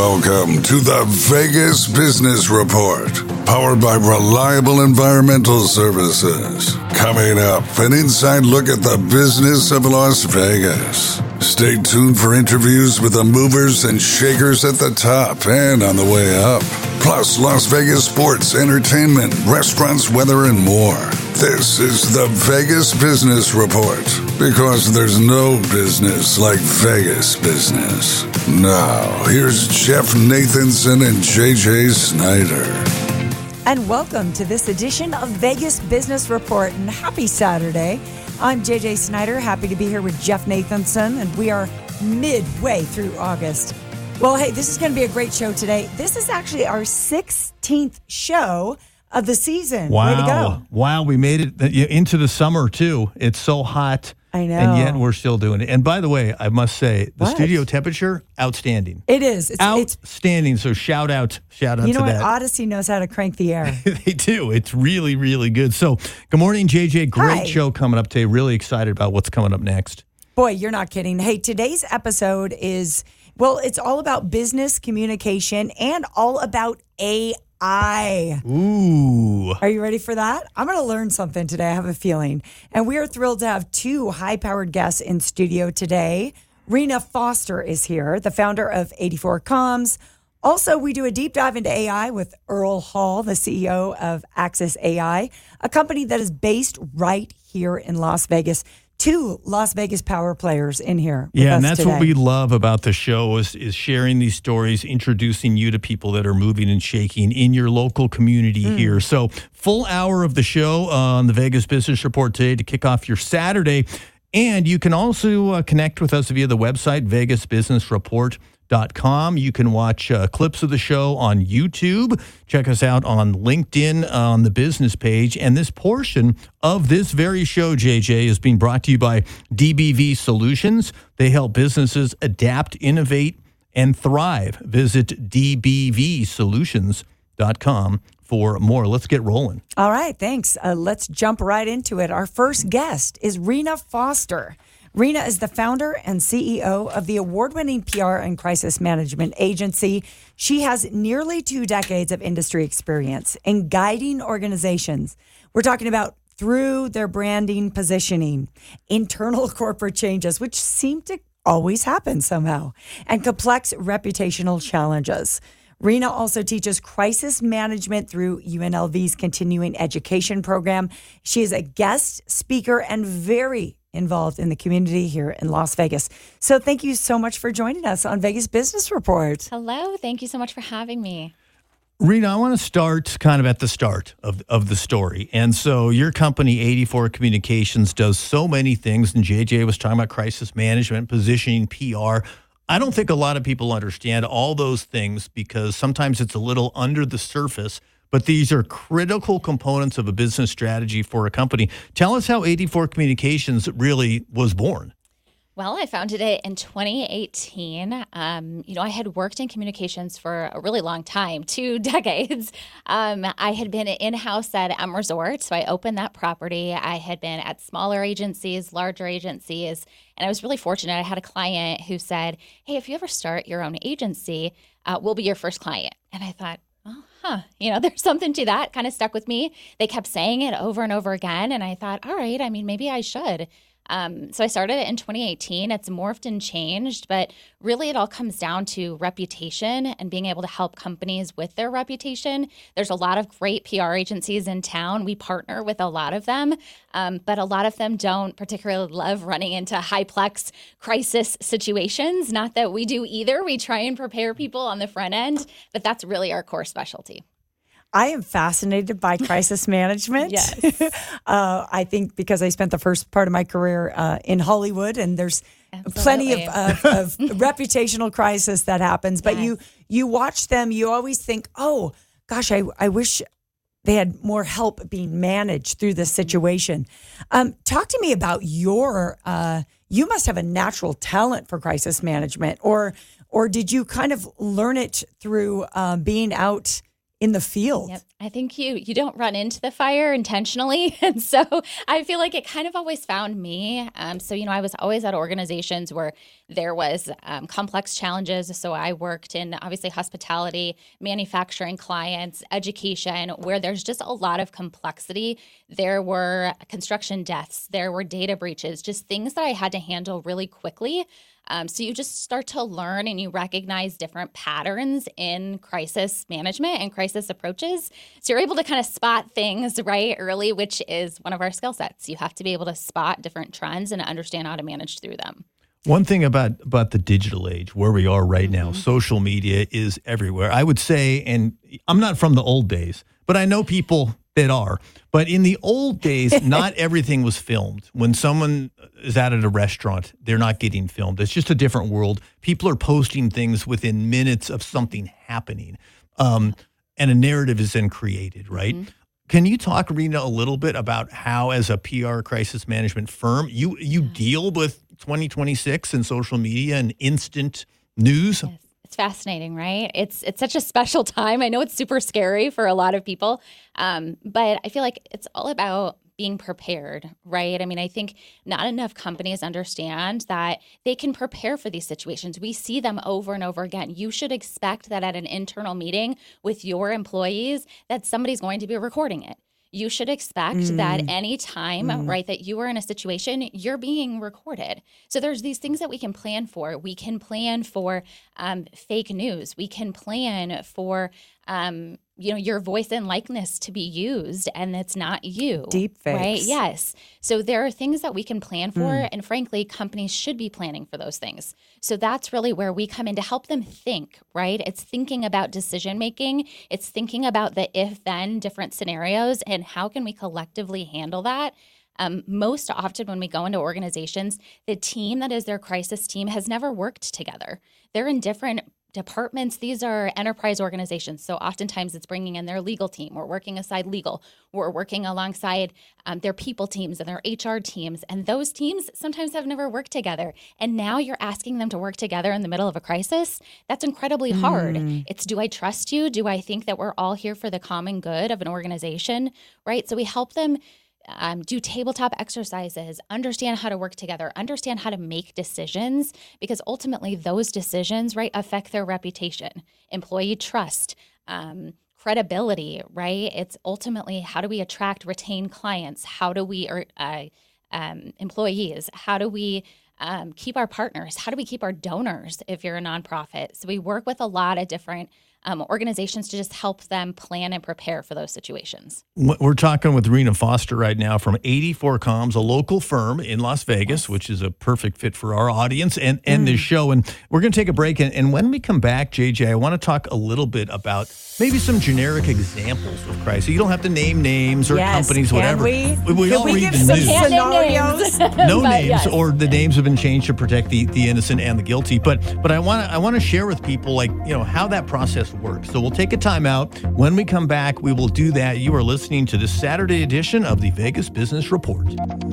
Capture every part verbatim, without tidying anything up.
Welcome to the Vegas Business Report, powered by Reliable Environmental Services. Coming up, an inside look at the business of Las Vegas. Stay tuned for interviews with the movers and shakers at the top and on the way up. Plus, Las Vegas sports, entertainment, restaurants, weather, and more. This is the Vegas Business Report, because there's no business like Vegas business. Now, here's Jeff Nathanson and J J Snyder. And welcome to this edition of Vegas Business Report, and happy Saturday. I'm J J Snyder, happy to be here with Jeff Nathanson, and we are midway through August. Well, hey, this is going to be a great show today. This is actually our sixteenth show of the season. Wow. Way to go. Wow, we made it into the summer, too. It's so hot. I know. And yet we're still doing it. And by the way, I must say, the What? studio temperature, outstanding. It is. It's, it's outstanding. So shout out, shout out You know to what? that. Odyssey knows how to crank the air. They do. It's really, really good. So good morning, J J. Great Hi. show coming up today. Really excited about what's coming up next. Boy, you're not kidding. Hey, today's episode is, well, it's all about business communication and all about A I. Ooh. Are you ready for that? I'm going to learn something today, I have a feeling. And we are thrilled to have two high-powered guests in studio today. Rena Foster is here, the founder of eighty-four Comms. Also, we do a deep dive into A I with Earl Hall, the C E O of Axis A I, a company that is based right here in Las Vegas. Two Las Vegas power players in here with Yeah, us and that's today. what we love about the show is, is sharing these stories, introducing you to people that are moving and shaking in your local community Mm. here. So full hour of the show on the Vegas Business Report today to kick off your Saturday. And you can also uh, connect with us via the website, vegas business report dot com. You can watch uh, clips of the show on YouTube. Check us out on LinkedIn uh, on the business page. And this portion of this very show, J J, is being brought to you by D B V Solutions. They help businesses adapt, innovate, and thrive. Visit d b v solutions dot com for more. Let's get rolling. All right, thanks. Uh, let's jump right into it. Our first guest is Rena Foster. Rena is the founder and C E O of the award-winning P R and crisis management agency. She has nearly two decades of industry experience in guiding organizations. We're talking about through their branding, positioning, internal corporate changes, which seem to always happen somehow, and complex reputational challenges. Rena also teaches crisis management through U N L V's continuing education program. She is a guest speaker and very involved in the community here in Las Vegas. So thank you so much for joining us on Vegas Business Report. Hello. Thank you so much for having me. Rena, I want to start kind of at the start of, of the story. And so your company, eighty-four Communications, does so many things. And J J was talking about crisis management, positioning, P R. I don't think a lot of people understand all those things because sometimes it's a little under the surface. But these are critical components of a business strategy for a company. Tell us how eighty-four Communications really was born. Well, I founded it in twenty eighteen. Um, you know, I had worked in communications for a really long time, two decades. Um, I had been in-house at M Resort, so I opened that property. I had been at smaller agencies, larger agencies, and I was really fortunate. I had a client who said, hey, if you ever start your own agency, uh, we'll be your first client. And I thought, oh, huh, you know, there's something to that. Kind of stuck with me. They kept saying it over and over again. And I thought, all right, I mean, maybe I should. Um, so I started it in twenty eighteen. It's morphed and changed, but really it all comes down to reputation and being able to help companies with their reputation. There's a lot of great P R agencies in town. We partner with a lot of them, um, but a lot of them don't particularly love running into high-plex crisis situations. Not that we do either. We try and prepare people on the front end, but that's really our core specialty. I am fascinated by crisis management. Yes. uh, I think because I spent the first part of my career uh, in Hollywood, and there's Absolutely. plenty of, of, of reputational crisis that happens. But Yes. you you watch them, you always think, oh, gosh, I, I wish they had more help being managed through this situation. Um, talk to me about your, uh, you must have a natural talent for crisis management, or or did you kind of learn it through um, being out in the field. Yep. I think you you don't run into the fire intentionally. And so I feel like it kind of always found me. Um, so, you know, I was always at organizations where there was um, complex challenges. So I worked in obviously hospitality, manufacturing clients, education, where there's just a lot of complexity. There were construction deaths, there were data breaches, just things that I had to handle really quickly. Um, so you just start to learn and you recognize different patterns in crisis management and crisis approaches. So you're able to kind of spot things right early, which is one of our skill sets. You have to be able to spot different trends and understand how to manage through them. One thing about, about the digital age, where we are right Mm-hmm. now, social media is everywhere. I would say, and I'm not from the old days, but I know people that are. But in the old days, not everything was filmed. When someone is out at a restaurant, they're not getting filmed. It's just a different world. People are posting things within minutes of something happening. Um, and a narrative is then created, right? Mm-hmm. Can you talk, Rena, a little bit about how, as a P R crisis management firm, you you deal with twenty twenty-six and social media and instant news? Yes. It's fascinating, right? It's it's such a special time. I know it's super scary for a lot of people, um, but I feel like it's all about being prepared, right? I mean, I think not enough companies understand that they can prepare for these situations. We see them over and over again. You should expect that at an internal meeting with your employees that somebody's going to be recording it. You should expect mm. that any time, mm. right, that you are in a situation, you're being recorded. So there's these things that we can plan for. We can plan for um, fake news. We can plan for, um, you know, your voice and likeness to be used, and it's not you. Deep fakes. Right? Yes. So there are things that we can plan for, mm. and frankly, companies should be planning for those things. So that's really where we come in to help them think, right? It's thinking about decision making. It's thinking about the if-then different scenarios and how can we collectively handle that. Um, most often when we go into organizations, the team that is their crisis team has never worked together. They're in different departments. These are enterprise organizations. So oftentimes it's bringing in their legal team. We're working aside legal. We're working alongside um, their people teams and their H R teams. And those teams sometimes have never worked together. And now you're asking them to work together in the middle of a crisis. That's incredibly hard. Mm. It's, do I trust you? Do I think that we're all here for the common good of an organization, right? So we help them Um, do tabletop exercises, understand how to work together, understand how to make decisions, because ultimately those decisions, right, affect their reputation, employee trust, um, credibility, right? It's ultimately how do we attract, retain clients? How do we, or uh, um, employees? How do we um, keep our partners? How do we keep our donors if you're a nonprofit? So we work with a lot of different Um, organizations to just help them plan and prepare for those situations. We're talking with Rena Foster right now from eighty-four Comms, a local firm in Las Vegas, yes. which is a perfect fit for our audience and, and mm. this show. And we're going to take a break. And, and when we come back, J J, I want to talk a little bit about maybe some generic examples of crisis. You don't have to name names or yes, companies, can whatever. We, we, we can all we read give the some news. scenarios? No names, yes. or the names have been changed to protect the, the innocent and the guilty. But but I want to I want to share with people, like, you know, how that process works. So we'll take a time out. When we come back, we will do that. You are listening to this Saturday edition of the Vegas Business Report.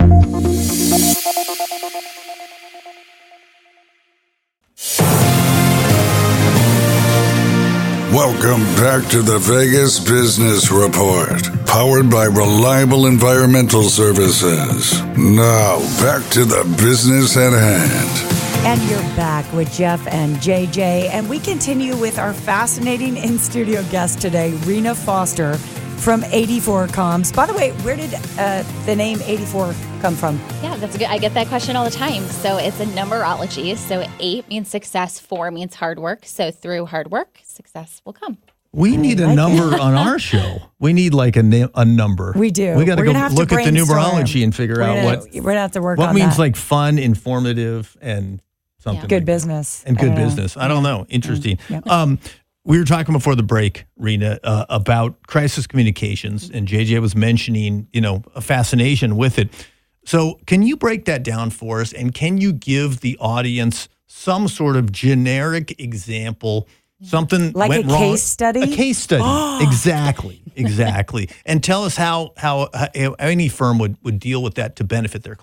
Welcome back to the Vegas Business Report, powered by Reliable Environmental Services. Now, back to the business at hand. And you're back with Jeff and J J, and we continue with our fascinating in-studio guest today, Rena Foster from eighty-four Comms. By the way, where did uh, the name eighty-four come from? Yeah, that's good. I get that question all the time. So it's a numerology. So eight means success, four means hard work. So through hard work, success will come. We need a number on our show. We need like a na- a number. We do. We got to go have look to at the numerology and figure we're out gonna, what we're gonna have to work what on means that. like fun, informative, and something. Yeah. Good like business. And good I business. I don't know. Interesting. Yep. Um, we were talking before the break, Rena, uh, about crisis communications, and J J was mentioning, you know, a fascination with it. So can you break that down for us, and can you give the audience some sort of generic example, something like went a wrong? case study? A case study. Exactly. Exactly. And tell us how, how how any firm would, would deal with that to benefit their client.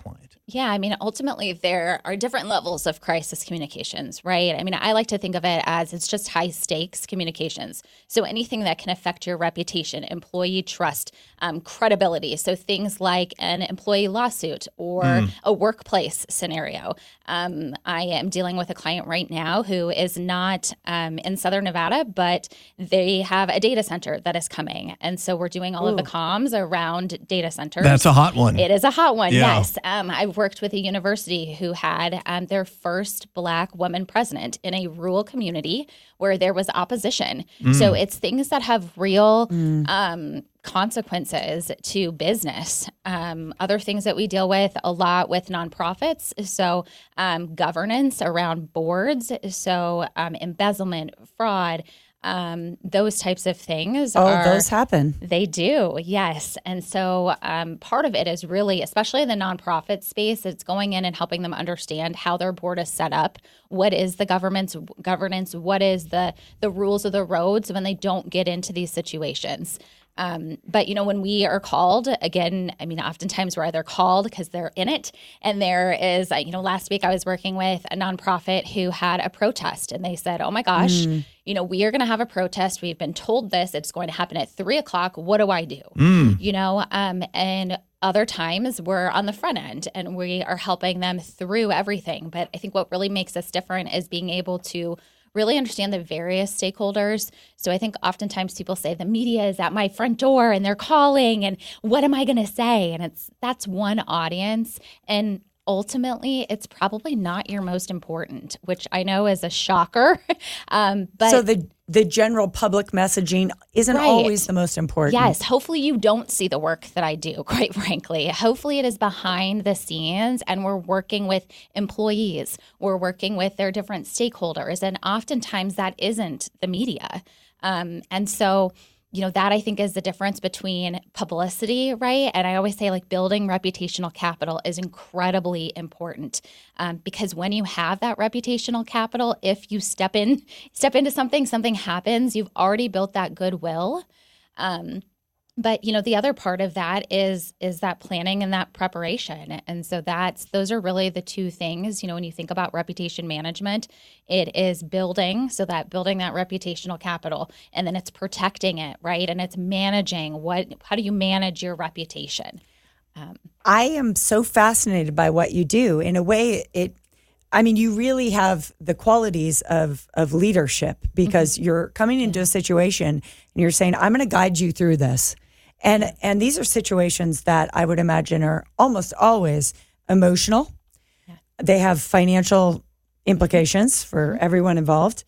Yeah, I mean, ultimately, there are different levels of crisis communications, right? I mean, I like to think of it as it's just high stakes communications. So anything that can affect your reputation, employee trust, um, credibility. So things like an employee lawsuit or mm. a workplace scenario. Um, I am dealing with a client right now who is not um, in Southern Nevada, but they have a data center that is coming. And so we're doing all Ooh. of the comms around data centers. That's a hot one. It is a hot one, yeah. yes. Um, I've worked with a university who had um, their first Black woman president in a rural community where there was opposition. Mm. So it's things that have real mm. um, consequences to business. Um, other things that we deal with a lot with nonprofits. So um, governance around boards. So um, embezzlement, fraud, Um, those types of things. Oh, are, those happen. They do, yes. And so um, part of it is really, especially in the nonprofit space, it's going in and helping them understand how their board is set up. What is the government's governance? What is the the rules of the road so when they don't get into these situations? Um, but, you know, when we are called, again, I mean, oftentimes we're either called because they're in it. And there is, you know, last week I was working with a nonprofit who had a protest and they said, oh, my gosh, mm. you know, we are going to have a protest. We've been told this. It's going to happen at three o'clock. What do I do? Mm. You know, um, and other times we're on the front end and we are helping them through everything. But I think what really makes us different is being able to really understand the various stakeholders. So I think oftentimes people say the media is at my front door and they're calling and what am I going to say? And it's that's one audience. And ultimately, it's probably not your most important, which I know is a shocker. um, but so the the general public messaging isn't right. always the most important. Yes. Hopefully you don't see the work that I do, quite frankly. Hopefully it is behind the scenes and we're working with employees. We're working with their different stakeholders. And oftentimes that isn't the media. Um, and so you know, that I think is the difference between publicity, right? And I always say like building reputational capital is incredibly important um, because when you have that reputational capital, if you step in, step into something, something happens, you've already built that goodwill. Um, But, you know, the other part of that is is that planning and that preparation. And so that's those are really the two things, you know, when you think about reputation management, it is building, so that building that reputational capital, and then it's protecting it, right? And it's managing what, how do you manage your reputation? Um, I am so fascinated by what you do. In a way, it, I mean, you really have the qualities of of leadership because mm-hmm. you're coming into a situation and you're saying, I'm going to guide you through this. And and these are situations that I would imagine are almost always emotional. Yeah. They have financial implications for everyone involved.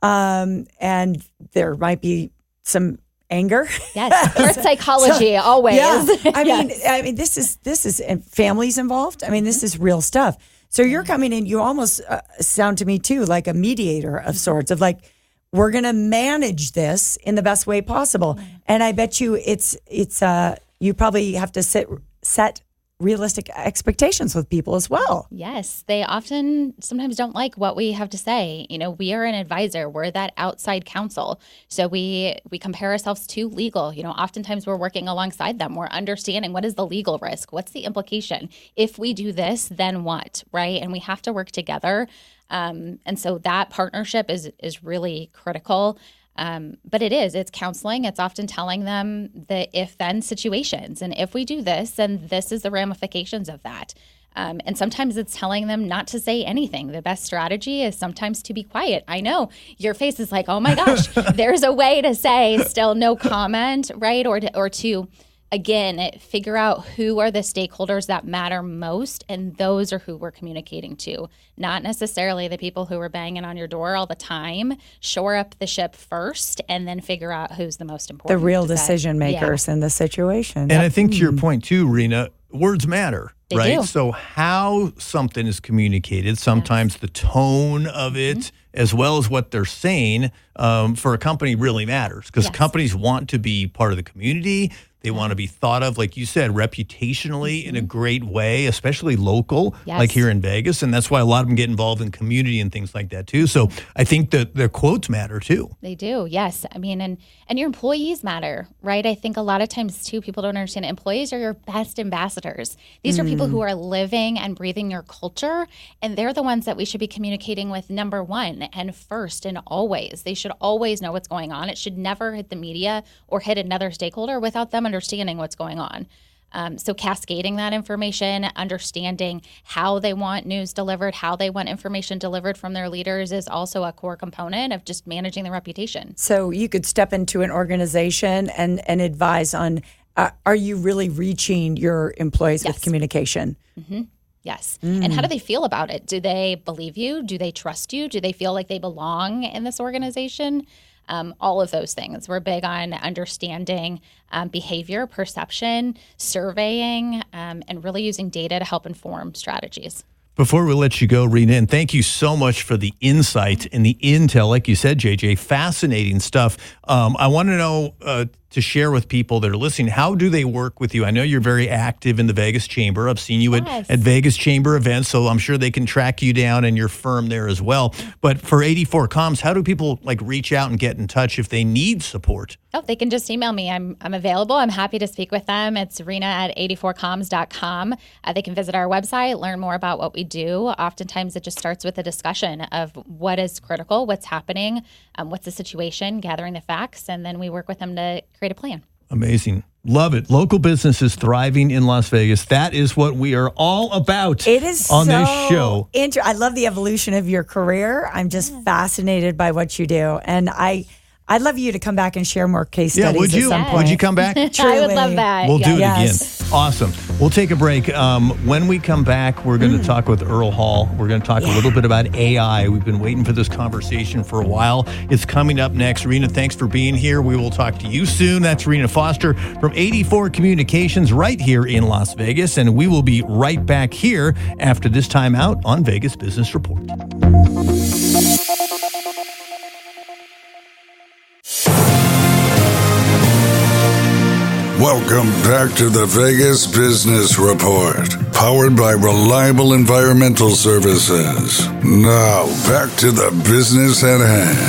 Um, and there might be some anger. Yes, or psychology, so, always. Yeah. I yes. mean, I mean, this is, this is and families involved. I mean, this is real stuff. So you're coming in, you almost uh, sound to me too like a mediator of sorts of like, we're going to manage this in the best way possible. Yeah. And I bet you it's, it's, uh, you probably have to sit, set realistic expectations with people as well. Yes. They often sometimes don't like what we have to say. You know, we are an advisor. We're that outside counsel. So we, we compare ourselves to legal. You know, oftentimes we're working alongside them. We're understanding what is the legal risk? What's the implication? If we do this, then what? Right. And we have to work together. Um, and so that partnership is is really critical. Um, but it is, it's counseling. It's often telling them the if-then situations. And if we do this, then this is the ramifications of that. Um, and sometimes it's telling them not to say anything. The best strategy is sometimes to be quiet. I know your face is like, oh my gosh, there's a way to say still no comment, right? Or to, or to again, figure out who are the stakeholders that matter most, and those are who we're communicating to, not necessarily the people who are banging on your door all the time. Shore up the ship first, and then figure out who's the most important. The real decision makers yeah. in the situation. And I think to your point too, Rena, words matter, they right? Do. So how something is communicated, sometimes yes. the tone of it, mm-hmm. as well as what they're saying, um, for a company really matters because yes. companies want to be part of the community. They want to be thought of, like you said, reputationally mm-hmm. in a great way, especially local, yes. like here in Vegas. And that's why a lot of them get involved in community and things like that too. So I think that their quotes matter too. They do, yes. I mean, and, and your employees matter, right? I think a lot of times too, people don't understand employees are your best ambassadors. These mm. are people who are living and breathing your culture, and they're the ones that we should be communicating with number one and first and always. They should always know what's going on. It should never hit the media or hit another stakeholder without them understanding what's going on. Um, so cascading that information, understanding how they want news delivered, how they want information delivered from their leaders is also a core component of just managing the reputation. So you could step into an organization and, and advise on, uh, are you really reaching your employees yes. with communication? Mm-hmm. Yes. Mm. And how do they feel about it? Do they believe you? Do they trust you? Do they feel like they belong in this organization? Um, all of those things. We're big on understanding um, behavior, perception, surveying, um, and really using data to help inform strategies. Before we let you go, Rena, and thank you so much for the insight and the intel. Like you said, J J, fascinating stuff. Um, I want to know, uh, to share with people that are listening, how do they work with you? I know you're very active in the Vegas Chamber. I've seen you yes. at, at Vegas Chamber events, so I'm sure they can track you down and your firm there as well. But for eighty-four Comms, how do people like reach out and get in touch if they need support? Oh, they can just email me. I'm I'm available. I'm happy to speak with them. It's Rena at eighty-four comms dot com. Uh, they can visit our website, learn more about what we do. Oftentimes, it just starts with a discussion of what is critical, what's happening, um, what's the situation, gathering the facts, and then we work with them to create a plan. Amazing. Love it. Local businesses thriving in Las Vegas. That is what we are all about. It is on so this show. Inter- I love the evolution of your career. I'm just fascinated by what you do. And I, I'd love you to come back and share more case studies. Yeah, would you? At some Would point. you come back? I would love that. We'll yeah. do it Yes. again. Awesome. We'll take a break. Um, when we come back, we're going to mm. talk with Earl Hall. We're going to talk yeah. a little bit about A I. We've been waiting for this conversation for a while. It's coming up next. Rena, thanks for being here. We will talk to you soon. That's Rena Foster from eighty-four Communications right here in Las Vegas. And we will be right back here after this time out on Vegas Business Report. Welcome back to the Vegas Business Report, powered by Reliable Environmental Services. Now, back to the business at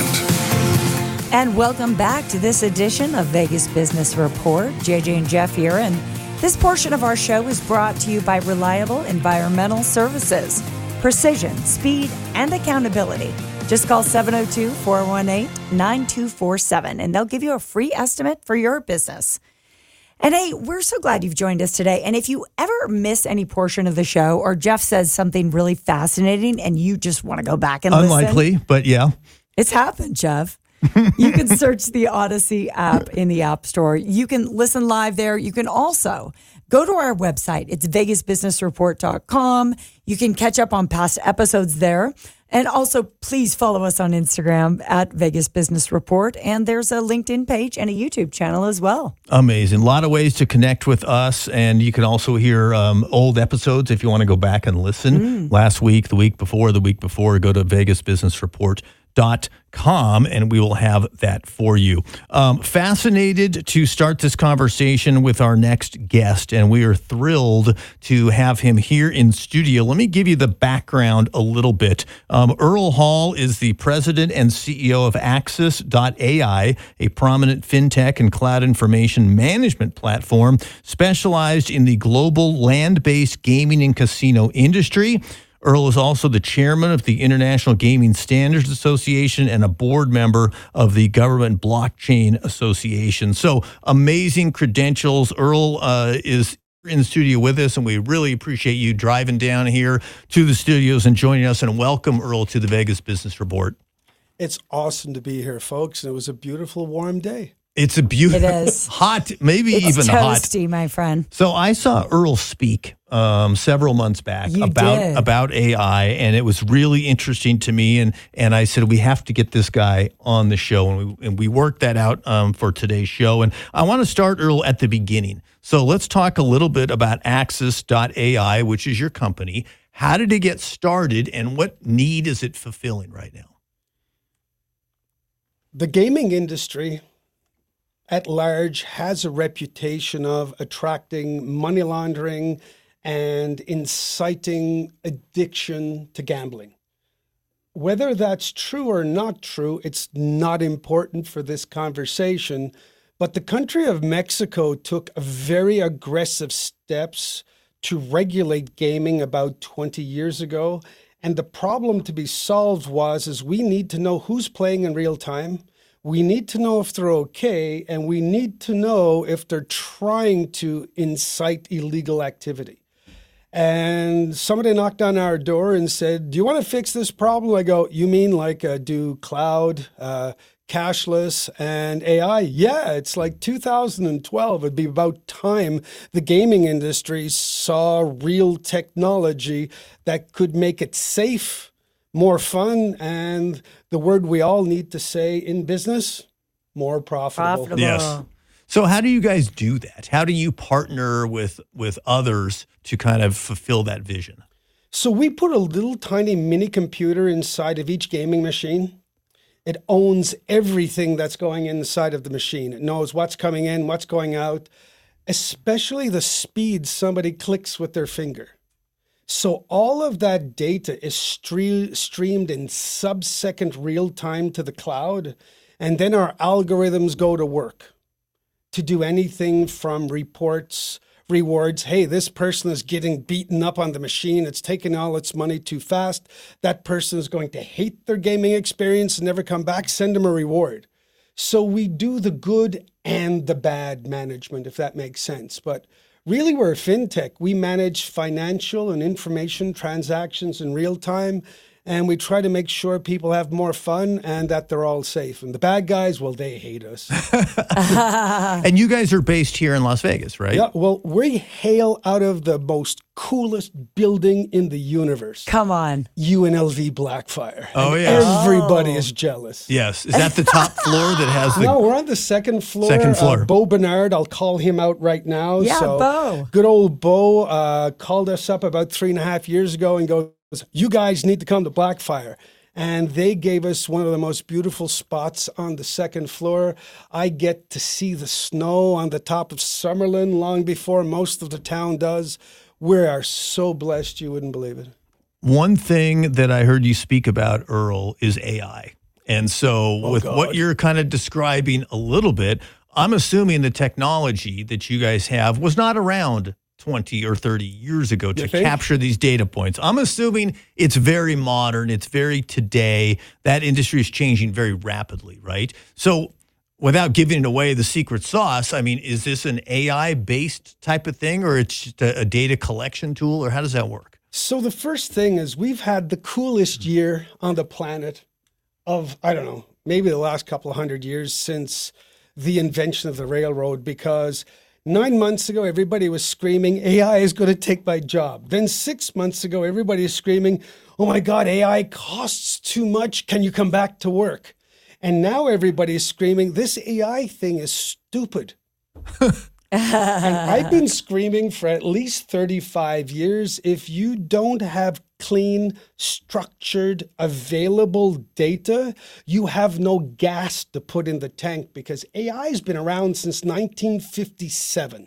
hand. And welcome back to this edition of Vegas Business Report. J J and Jeff here, and this portion of our show is brought to you by Reliable Environmental Services. Precision, speed, and accountability. Just call seven oh two, four one eight, nine two four seven, and they'll give you a free estimate for your business. And hey, we're so glad you've joined us today. And if you ever miss any portion of the show, or Jeff says something really fascinating and you just want to go back and Unlikely, listen. but yeah. It's happened, Jeff. You can search the Odyssey app in the App Store. You can listen live there. You can also go to our website. It's vegas business report dot com. You can catch up on past episodes there. And also, please follow us on Instagram at Vegas Business Report. And there's a LinkedIn page and a YouTube channel as well. Amazing. A lot of ways to connect with us. And you can also hear um, old episodes if you want to go back and listen. Mm. Last week, the week before, the week before, go to vegas business report dot com and we will have that for you. Um, fascinated to start this conversation with our next guest, and we are thrilled to have him here in studio. Let me give you the background a little bit. Um, Earl Hall is the president and C E O of Axis dot A I, a prominent fintech and cloud information management platform specialized in the global land-based gaming and casino industry. Earl is also the chairman of the International Gaming Standards Association and a board member of the Government Blockchain Association. So amazing credentials. Earl uh, is in the studio with us, and we really appreciate you driving down here to the studios and joining us. And welcome, Earl, to the Vegas Business Report. It's awesome to be here, folks. And it was a beautiful, warm day. It's a beautiful, it is. hot, maybe it's even toasty, hot. my friend. So I saw Earl speak um, several months back you about did. about A I, and it was really interesting to me. And and I said, we have to get this guy on the show, and we and we worked that out um, for today's show. And I want to start, Earl, at the beginning. So let's talk a little bit about Axis dot A I, which is your company. How did it get started, and what need is it fulfilling right now? The gaming industry at large has a reputation of attracting money laundering and inciting addiction to gambling. Whether that's true or not true, it's not important for this conversation, but the country of Mexico took very aggressive steps to regulate gaming about twenty years ago. And the problem to be solved was, is we need to know who's playing in real time. We need to know if they're okay, and we need to know if they're trying to incite illegal activity. And somebody knocked on our door and said, do you want to fix this problem? I go, you mean like uh, do cloud, uh, cashless, and A I? Yeah, it's like two thousand twelve. It'd be about time the gaming industry saw real technology that could make it safe, more fun, and the word we all need to say in business, more profitable. Profitable. Yes. So how do you guys do that? How do you partner with with others to kind of fulfill that vision? So we put a little tiny mini computer inside of each gaming machine. It owns everything that's going inside of the machine. It knows what's coming in, what's going out, especially the speed somebody clicks with their finger. So all of that data is stre- streamed in sub-second real time to the cloud, and then our algorithms go to work to do anything from reports, rewards. Hey, this person is getting beaten up on the machine. It's taking all its money too fast. That person is going to hate their gaming experience and never come back. Send them a reward. So we do the good and the bad management, if that makes sense. But really, we're a fintech. We manage financial and information transactions in real time. And we try to make sure people have more fun and that they're all safe. And the bad guys, well, they hate us. And you guys are based here in Las Vegas, right? Yeah, well, we hail out of the most coolest building in the universe. Come on. U N L V Blackfire. Oh, And yes. everybody Oh. is jealous. Yes. Is that the top floor that has the... No, we're on the second floor. Second floor. Uh, Bo Bernard, I'll call him out right now. Yeah, so, Bo. Good old Bo uh, called us up about three and a half years ago and goes, you guys need to come to Blackfire. And they gave us one of the most beautiful spots on the second floor. I get to see the snow on the top of Summerlin long before most of the town does. We are so blessed, you wouldn't believe it. One thing that I heard you speak about, Earl, is A I. And so Oh, with God. what you're kind of describing a little bit, I'm assuming the technology that you guys have was not around twenty or thirty years ago to You think? capture these data points. I'm assuming it's very modern. It's very today. That industry is changing very rapidly, right? So without giving away the secret sauce, I mean, is this an A I-based type of thing, or it's just a, a data collection tool, or how does that work? So the first thing is we've had the coolest year on the planet of, I don't know, maybe the last couple of hundred years since the invention of the railroad, because nine months ago, everybody was screaming, A I is going to take my job. Then six months ago, everybody is screaming, oh my God, A I costs too much. Can you come back to work? And now everybody is screaming, this A I thing is stupid. And I've been screaming for at least thirty-five years, if you don't have clean, structured, available data, you have no gas to put in the tank, because A I has been around since nineteen fifty-seven.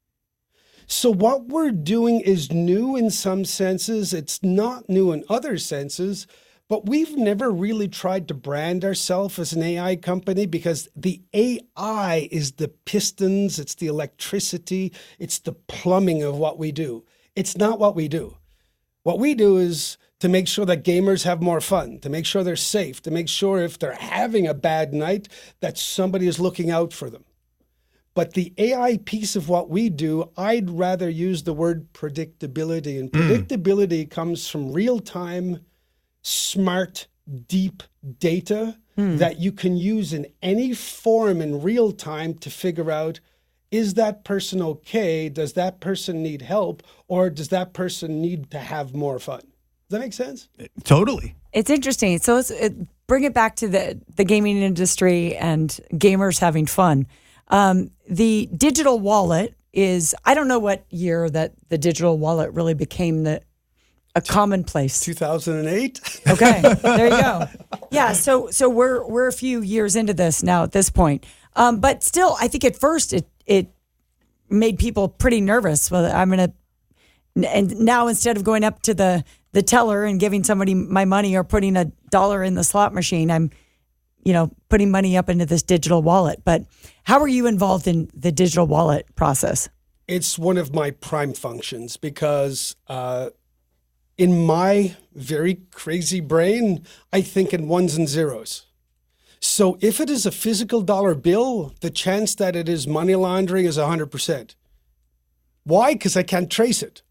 So what we're doing is new in some senses. It's not new in other senses. But we've never really tried to brand ourselves as an A I company, because the A I is the pistons, it's the electricity, it's the plumbing of what we do. It's not what we do. What we do is to make sure that gamers have more fun, to make sure they're safe, to make sure if they're having a bad night, that somebody is looking out for them. But the A I piece of what we do, I'd rather use the word predictability. And predictability comes from real-time, smart, deep data hmm. that you can use in any form in real time to figure out, is that person okay? Does that person need help? Or does that person need to have more fun? Does that make sense? Totally. It's interesting. So let's it, bring it back to the, the gaming industry and gamers having fun. Um, the digital wallet is, I don't know what year that the digital wallet really became the a commonplace. two thousand eight. Okay, there you go. Yeah, so so we're we're a few years into this now at this point, um, but still, I think at first it it made people pretty nervous. Well, I'm gonna, and now instead of going up to the the teller and giving somebody my money or putting a dollar in the slot machine, I'm, you know, putting money up into this digital wallet. But how are you involved in the digital wallet process? It's one of my prime functions because uh, in my very crazy brain, I think in ones and zeros. So if it is a physical dollar bill, the chance that it is money laundering is one hundred percent. Why? Because I can't trace it.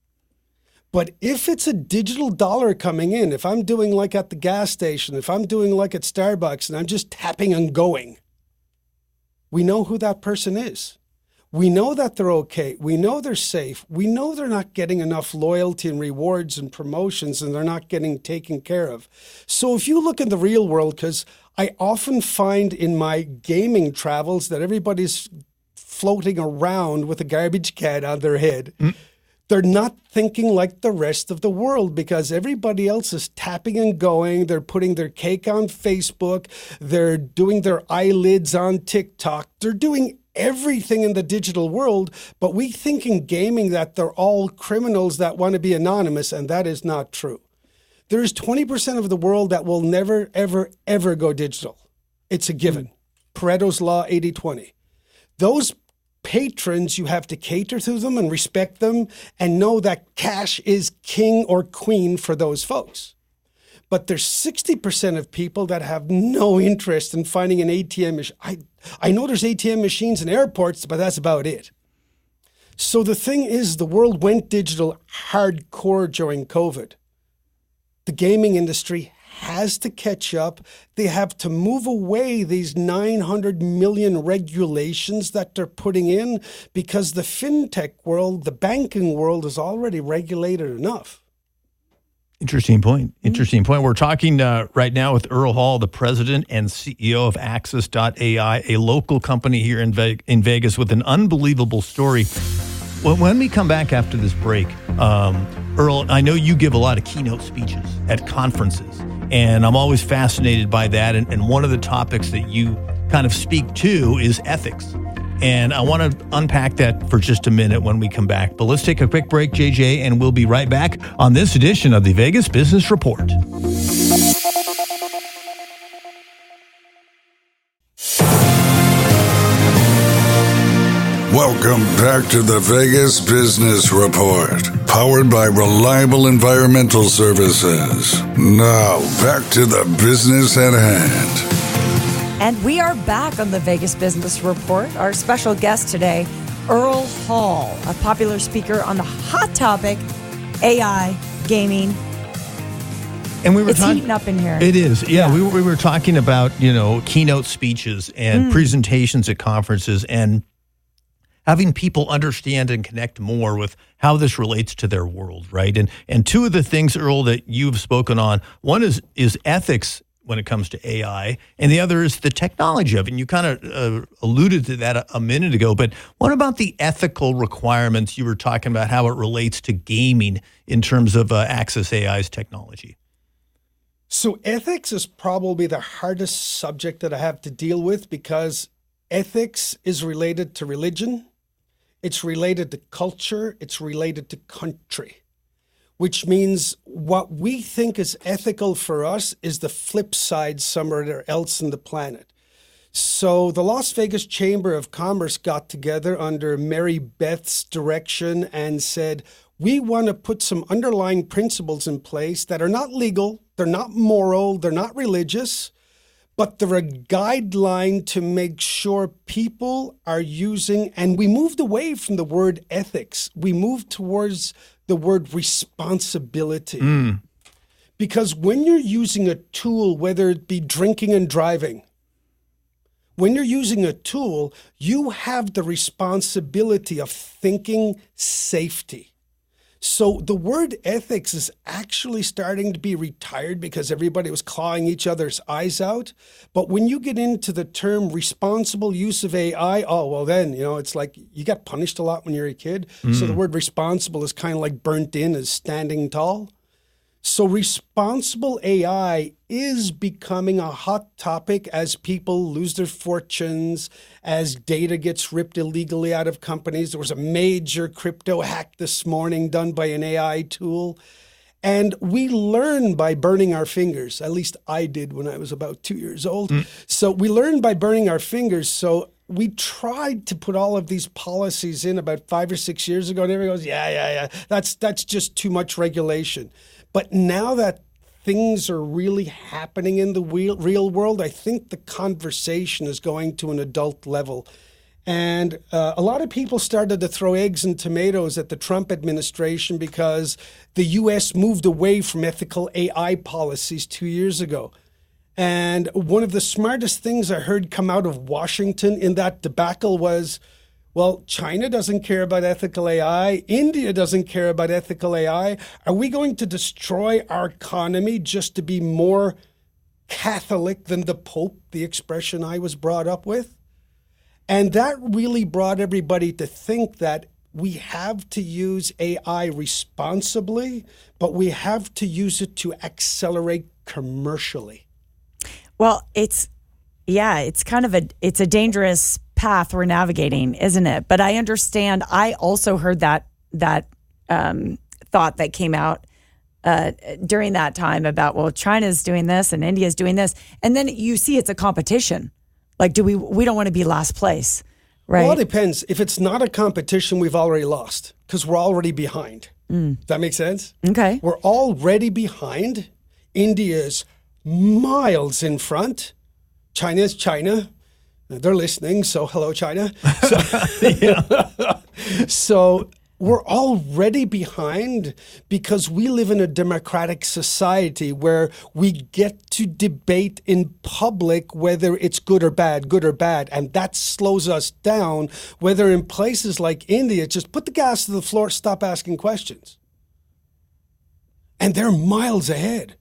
But if it's a digital dollar coming in, if I'm doing like at the gas station, if I'm doing like at Starbucks and I'm just tapping and going, we know who that person is. We know that they're okay. We know they're safe. We know they're not getting enough loyalty and rewards and promotions and they're not getting taken care of. So if you look in the real world, because I often find in my gaming travels that everybody's floating around with a garbage can on their head. Mm. They're not thinking like the rest of the world because everybody else is tapping and going. They're putting their cake on Facebook. They're doing their eyelids on TikTok. They're doing everything in the digital world, but we think in gaming that they're all criminals that want to be anonymous, and that is not true. There's twenty percent of the world that will never, ever, ever go digital. It's a given. Pareto's Law, eighty twenty. Those patrons, you have to cater to them and respect them and know that cash is king or queen for those folks. But there's sixty percent of people that have no interest in finding an A T M machine. I, I know there's A T M machines in airports, but that's about it. So the thing is, the world went digital hardcore during COVID. The gaming industry has to catch up. They have to move away these nine hundred million regulations that they're putting in because the fintech world, the banking world is already regulated enough. Interesting point. Interesting point. We're talking uh, right now with Earl Hall, the president and C E O of Axis dot A I, a local company here in, Ve- in Vegas with an unbelievable story. Well, when we come back after this break, um, Earl, I know you give a lot of keynote speeches at conferences, and I'm always fascinated by that. And, and one of the topics that you kind of speak to is ethics. And I want to unpack that for just a minute when we come back. But let's take a quick break, J J, and we'll be right back on this edition of the Vegas Business Report. Welcome back to the Vegas Business Report, powered by Reliable Environmental Services. Now, back to the business at hand. And we are back on the Vegas Business Report. Our special guest today, Earl Hall, a popular speaker on the hot topic, A I, gaming. And we were it's talk- heating up in here. It is. Yeah, Yeah. We, were, we were talking about, you know, keynote speeches and Mm. presentations at conferences and having people understand and connect more with how this relates to their world, right? And and two of the things, Earl, that you've spoken on, one is is ethics when it comes to A I, and the other is the technology of it. And you kind of uh, alluded to that a, a minute ago, but what about the ethical requirements? You were talking about how it relates to gaming in terms of uh, Axis A I's technology. So ethics is probably the hardest subject that I have to deal with because ethics is related to religion, it's related to culture, it's related to country, which means what we think is ethical for us is the flip side somewhere else in the planet. So the Las Vegas Chamber of Commerce got together under Mary Beth's direction and said, we want to put some underlying principles in place that are not legal, they're not moral, they're not religious, but they're a guideline to make sure people are using, and we moved away from the word ethics. We moved towards the word responsibility. Mm. Because when you're using a tool, whether it be drinking and driving, when you're using a tool, you have the responsibility of thinking safety. So the word ethics is actually starting to be retired because everybody was clawing each other's eyes out. But when you get into the term responsible use of A I, oh, well then, you know, it's like you got punished a lot when you were a kid. Mm. So the word responsible is kind of like burnt in as standing tall. So responsible A I is becoming a hot topic as people lose their fortunes, as data gets ripped illegally out of companies. There was a major crypto hack this morning done by an A I tool. And we learn by burning our fingers. At least I did when I was about two years old. Mm. So we learn by burning our fingers. So we tried to put all of these policies in about five or six years ago. And everyone goes, yeah, yeah, yeah, that's, that's just too much regulation. But now that things are really happening in the real, real world, I think the conversation is going to an adult level. And uh, a lot of people started to throw eggs and tomatoes at the Trump administration because the U S moved away from ethical A I policies two years ago. And one of the smartest things I heard come out of Washington in that debacle was, well, China doesn't care about ethical A I. India doesn't care about ethical A I. Are we going to destroy our economy just to be more Catholic than the Pope, the expression I was brought up with? And that really brought everybody to think that we have to use A I responsibly, but we have to use it to accelerate commercially. Well, it's, yeah, it's kind of a, it's a dangerous path we're navigating, isn't it? But I understand. I also heard that that um, thought that came out uh, during that time about, well, China's doing this and India's doing this, and then you see it's a competition. Like, do we? We don't want to be last place, right? Well, it depends. If it's not a competition, we've already lost because we're already behind. Mm. Does that make sense? Okay, we're already behind. India's miles in front. China's China. They're listening, so hello, China. So, so we're already behind because we live in a democratic society where we get to debate in public whether it's good or bad, good or bad, and that slows us down. Whether in places like India, just put the gas to the floor, stop asking questions. And they're miles ahead.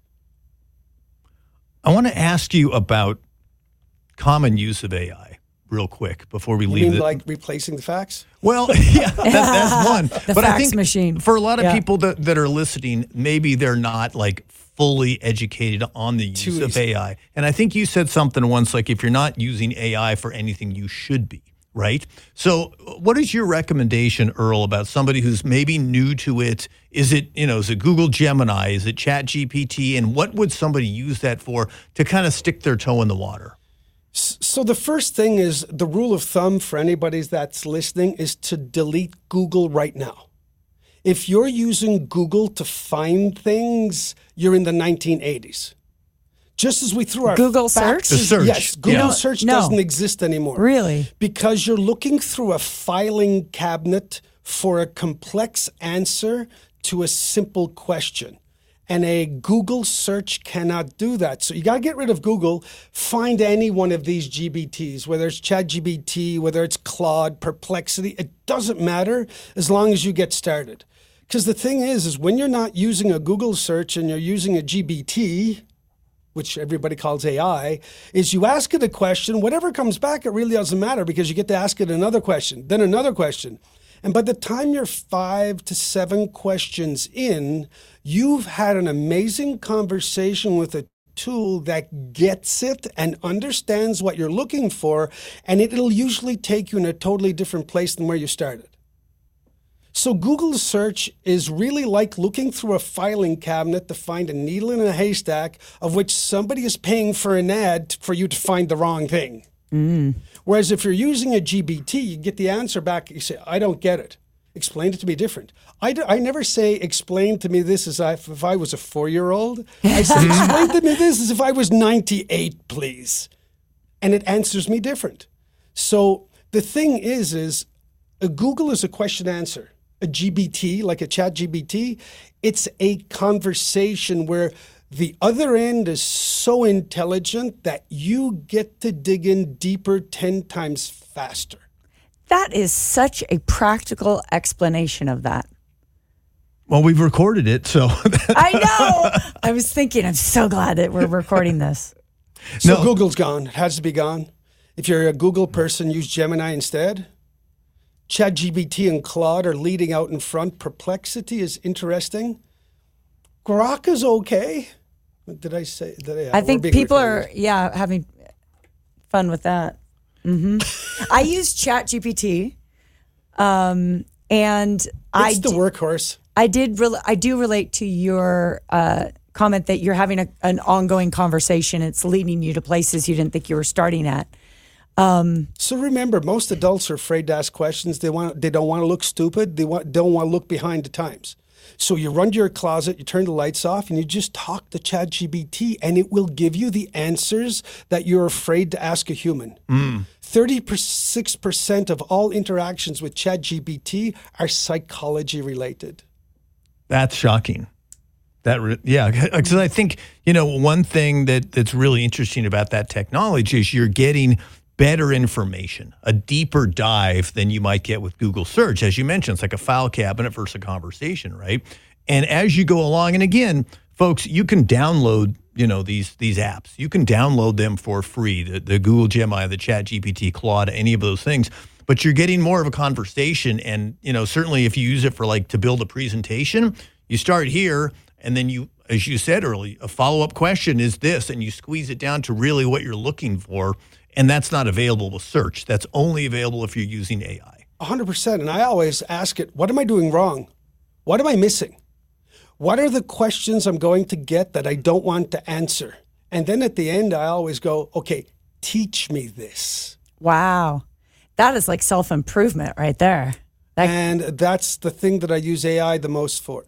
I want to ask you about common use of A I real quick before we you leave mean it. Like replacing the fax? Well, yeah, that, that's one. The but fax I think machine. For a lot of yeah. people that, that are listening, maybe they're not like fully educated on the use Too of easy. A I. And I think you said something once, like if you're not using A I for anything, you should be, right? So what is your recommendation, Earl, about somebody who's maybe new to it? Is it, you know, is it Google Gemini? Is it Chat G P T? And what would somebody use that for to kind of stick their toe in the water? So the first thing is, the rule of thumb for anybody that's listening is to delete Google right now. If you're using Google to find things, you're in the nineteen eighties. Just as we threw our Google search? The search. Yes, Google Yeah. search No. doesn't exist anymore. Really? Because you're looking through a filing cabinet for a complex answer to a simple question. And a Google search cannot do that. So you got to get rid of Google. Find any one of these G B Ts, whether it's ChatGPT, whether it's Claude, Perplexity. It doesn't matter as long as you get started. Because the thing is, is when you're not using a Google search and you're using a G B T, which everybody calls A I, is you ask it a question, whatever comes back, it really doesn't matter because you get to ask it another question, then another question. And by the time you're five to seven questions in, you've had an amazing conversation with a tool that gets it and understands what you're looking for, and it'll usually take you in a totally different place than where you started. So Google search is really like looking through a filing cabinet to find a needle in a haystack of which somebody is paying for an ad for you to find the wrong thing. Mm. Whereas if you're using a G B T, you get the answer back, you say, I don't get it. Explain it to me different. I, do, I never say, explain to me this as if, if I was a four-year-old. I say, explain to me this as if I was ninety-eight, please. And it answers me different. So the thing is, is a Google is a question answer. A G B T, like a Chat G P T, it's a conversation where the other end is so intelligent that you get to dig in deeper ten times faster. That is such a practical explanation of that. Well, we've recorded it, so. I know. I was thinking, I'm so glad that we're recording this. So No. Google's gone. It has to be gone. If you're a Google person, use Gemini instead. ChatGPT and Claude are leading out in front. Perplexity is interesting. Grok is okay. What did I say? Did I, I we're think being people recorded. are, yeah, having fun with that. hmm I use ChatGPT, um, and I It's the d- workhorse. I did rel- I do relate to your uh, comment that you're having a, an ongoing conversation. It's leading you to places you didn't think you were starting at. So remember, most adults are afraid to ask questions. They want. They don't want to look stupid. They want. Don't want to look behind the times. So you run to your closet, you turn the lights off, and you just talk to ChatGPT, and it will give you the answers that you're afraid to ask a human. thirty-six percent of all interactions with ChatGPT are psychology related. That's shocking. That re- yeah, because I think, you know, one thing that that's really interesting about that technology is you're getting better information, a deeper dive than you might get with Google search. As you mentioned, it's like a file cabinet versus a conversation, right? And as you go along, and again, folks, you can download, you know, these these apps. You can download them for free, the, the Google Gemini, the ChatGPT, Claude, any of those things. But you're getting more of a conversation. And, you know, certainly if you use it for like to build a presentation, you start here, and then you, as you said earlier, a follow-up question is this, and you squeeze it down to really what you're looking for. And that's not available with search. That's only available if you're using A I. one hundred percent. And I always ask it, what am I doing wrong? What am I missing? What are the questions I'm going to get that I don't want to answer? And then at the end, I always go, okay, teach me this. Wow. That is like self-improvement right there. That, And that's the thing that I use A I the most for.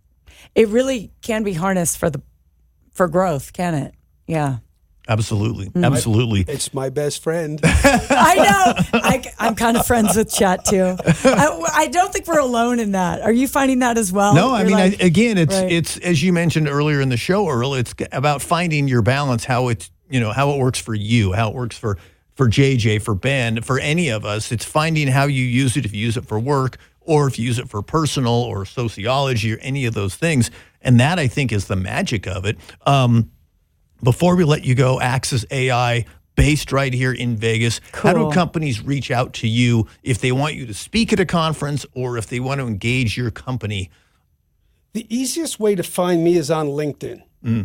it really can be harnessed for the for growth, can it? Yeah. Absolutely. Absolutely. It's my best friend. I know. I, I'm kind of friends with Chat too. I, I don't think we're alone in that. Are you finding that as well? No, I You're mean, like- I, again, it's Right. it's as you mentioned earlier in the show, Earl. It's about finding your balance, how it's you know how it works for you, how it works for for J J, for Ben, for any of us. It's finding how you use it. If you use it for work, or if you use it for personal or sociology or any of those things, and that I think is the magic of it. Um, before we let you go, Axis A I, based right here in Vegas. How do Cool. companies reach out to you if they want you to speak at a conference or if they want to engage your company? The easiest way to find me is on LinkedIn.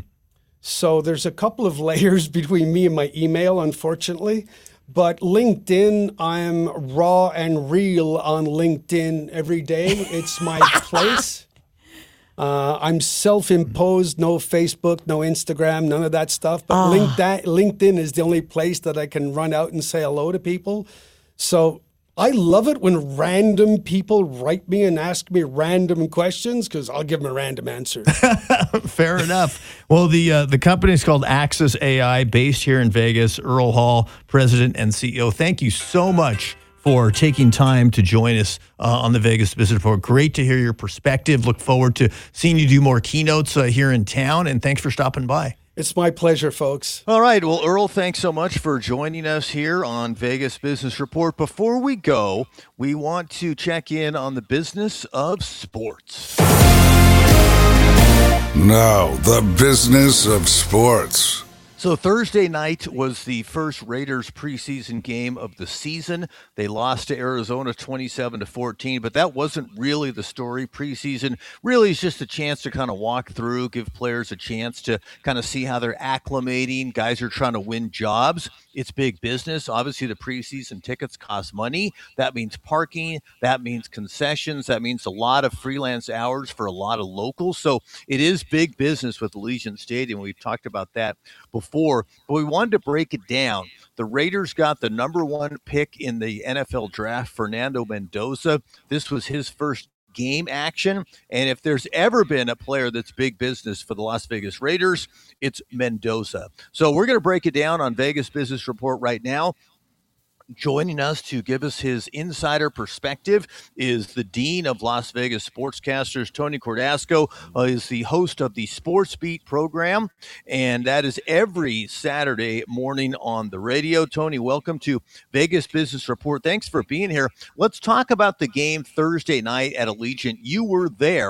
So there's a couple of layers between me and my email, unfortunately. But LinkedIn, I'm raw and real on LinkedIn every day. It's my place. Uh, I'm self-imposed, no Facebook, no Instagram, none of that stuff. But LinkedIn, LinkedIn is the only place that I can run out and say hello to people. So I love it when random people write me and ask me random questions because I'll give them a random answer. Fair enough. Well, the uh, the company is called Axis A I, based here in Vegas. Earl Hall, President and C E O. Thank you so much for taking time to join us uh, on the Vegas Business Report. Great to hear your perspective. Look forward to seeing you do more keynotes uh, here in town, and thanks for stopping by. It's my pleasure, folks. All right. Well, Earl, thanks so much for joining us here on Vegas Business Report. Before we go, we want to check in on the business of sports. Now, the business of sports. So Thursday night was the first Raiders preseason game of the season. They lost to Arizona twenty-seven to fourteen, but that wasn't really the story. Preseason really is just a chance to kind of walk through, give players a chance to kind of see how they're acclimating. Guys are trying to win jobs. It's big business. Obviously, the preseason tickets cost money. That means parking. That means concessions. That means a lot of freelance hours for a lot of locals. So it is big business with Allegiant Stadium. We've talked about that before, but we wanted to break it down. The Raiders got the number one pick in the N F L draft, Fernando Mendoza. This was his first game action. And if there's ever been a player that's big business for the Las Vegas Raiders, it's Mendoza. So we're going to break it down on Vegas Business Report right now. Joining us to give us his insider perspective is the Dean of Las Vegas Sportscasters, Tony Cordasco, uh, is the host of the Sports Beat program, and that is every Saturday morning on the radio. Tony, welcome to Vegas Business Report. Thanks for being here. Let's talk about the game Thursday night at Allegiant. You were there.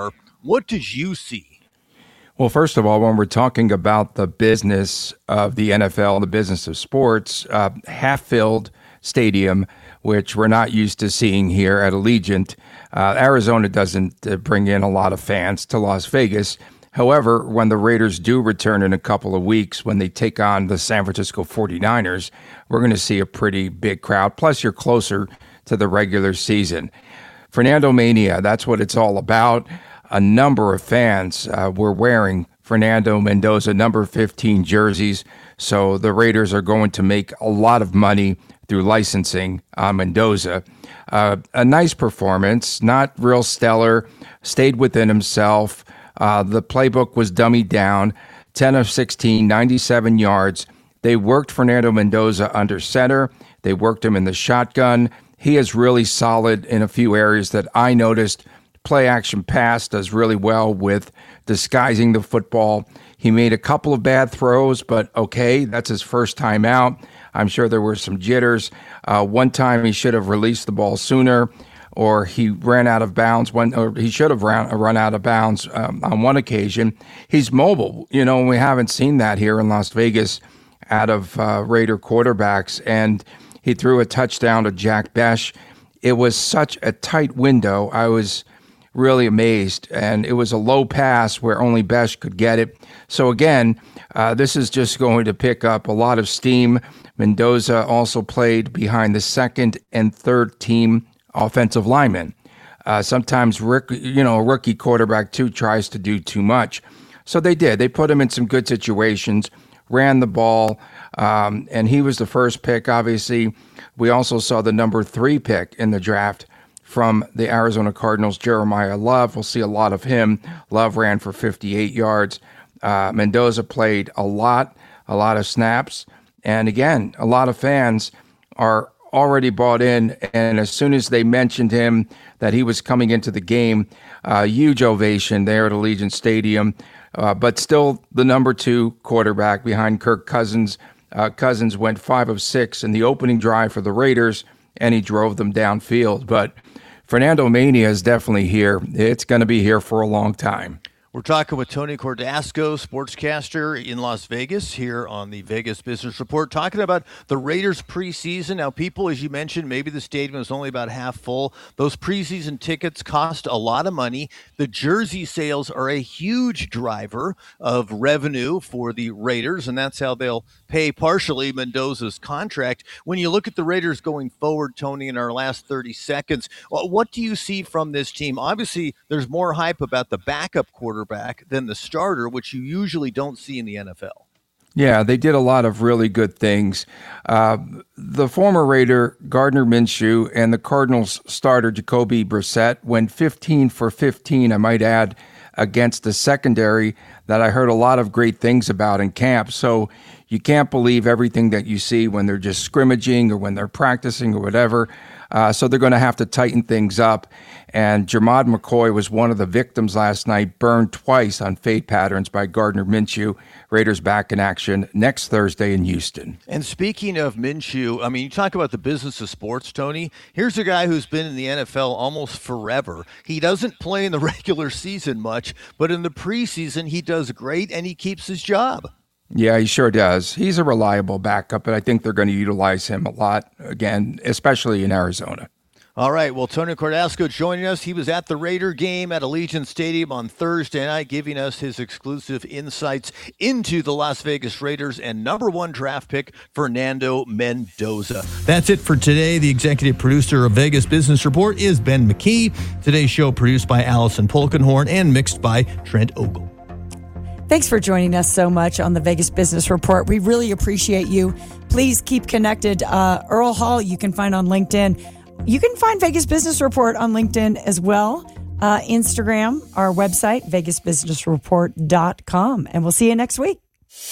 What did you see? Well, first of all, when we're talking about the business of the N F L, the business of sports, uh, half-filled stadium, which we're not used to seeing here at Allegiant. Uh, Arizona doesn't uh, bring in a lot of fans to Las Vegas. However, when the Raiders do return in a couple of weeks, when they take on the San Francisco forty-niners, we're going to see a pretty big crowd. Plus, you're closer to the regular season. Fernando Mania, that's what it's all about. A number of fans uh, were wearing Fernando Mendoza number fifteen jerseys, so the Raiders are going to make a lot of money through licensing on Mendoza. Uh, a nice performance, not real stellar, stayed within himself. Uh, the playbook was dummied down, ten of sixteen, ninety-seven yards. They worked Fernando Mendoza under center. They worked him in the shotgun. He is really solid in a few areas that I noticed. Play action pass does really well with disguising the football. He made a couple of bad throws, but okay, that's his first time out. I'm sure there were some jitters. Uh, one time he should have released the ball sooner, or he ran out of bounds. When, or he should have ran, run out of bounds um, on one occasion. He's mobile. You know, we haven't seen that here in Las Vegas out of uh, Raider quarterbacks. And he threw a touchdown to Jack Bech. It was such a tight window. I was really amazed. And it was a low pass where only Bech could get it. So again, uh, this is just going to pick up a lot of steam. Mendoza also played behind the second and third team offensive linemen. Uh, sometimes, Rick, you know, a rookie quarterback too tries to do too much. So they did. They put him in some good situations, ran the ball, um, and he was the first pick. Obviously, we also saw the number three pick in the draft from the Arizona Cardinals, Jeremiah Love. We'll see a lot of him. Love ran for fifty-eight yards. Uh, Mendoza played a lot, a lot of snaps. And again, a lot of fans are already bought in. And as soon as they mentioned him, that he was coming into the game, uh, huge ovation there at Allegiant Stadium. Uh, but still the number two quarterback behind Kirk Cousins. Uh, Cousins went five of six in the opening drive for the Raiders, and he drove them downfield. But Fernando Mania is definitely here. It's going to be here for a long time. We're talking with Tony Cordasco, sportscaster in Las Vegas, here on the Vegas Business Report, talking about the Raiders preseason. Now, people, as you mentioned, maybe the stadium is only about half full. Those preseason tickets cost a lot of money. The jersey sales are a huge driver of revenue for the Raiders, and that's how they'll pay partially Mendoza's contract. When you look at the Raiders going forward, Tony, in our last thirty seconds, what do you see from this team? Obviously, there's more hype about the backup quarterback than the starter, which you usually don't see in the N F L. Yeah, they did a lot of really good things. Uh, the former Raider, Gardner Minshew, and the Cardinals starter, Jacoby Brissett, went fifteen for fifteen, I might add, against the secondary that I heard a lot of great things about in camp. So you can't believe everything that you see when they're just scrimmaging or when they're practicing or whatever. Uh, so they're going to have to tighten things up. And Jermod McCoy was one of the victims last night, burned twice on fade patterns by Gardner Minshew. Raiders back in action next Thursday in Houston. And speaking of Minshew, I mean, you talk about the business of sports, Tony. Here's a guy who's been in the N F L almost forever. He doesn't play in the regular season much, but in the preseason, he does great and he keeps his job. Yeah, he sure does. He's a reliable backup, but I think they're going to utilize him a lot, again, especially in Arizona. All right, well, Tony Cordasco joining us. He was at the Raider game at Allegiant Stadium on Thursday night, giving us his exclusive insights into the Las Vegas Raiders and number one draft pick, Fernando Mendoza. That's it for today. The executive producer of Vegas Business Report is Ben McKee. Today's show produced by Allison Polkenhorn and mixed by Trent Ogle. Thanks for joining us so much on the Vegas Business Report. We really appreciate you. Please keep connected. Uh, Earl Hall, you can find on LinkedIn. You can find Vegas Business Report on LinkedIn as well. Uh, Instagram, our website, vegas business report dot com. And we'll see you next week.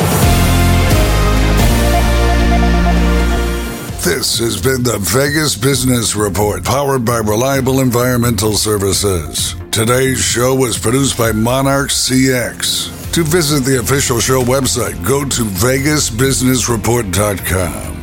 This has been the Vegas Business Report, powered by Reliable Environmental Services. Today's show was produced by Monarch C X. To visit the official show website, go to vegas business report dot com.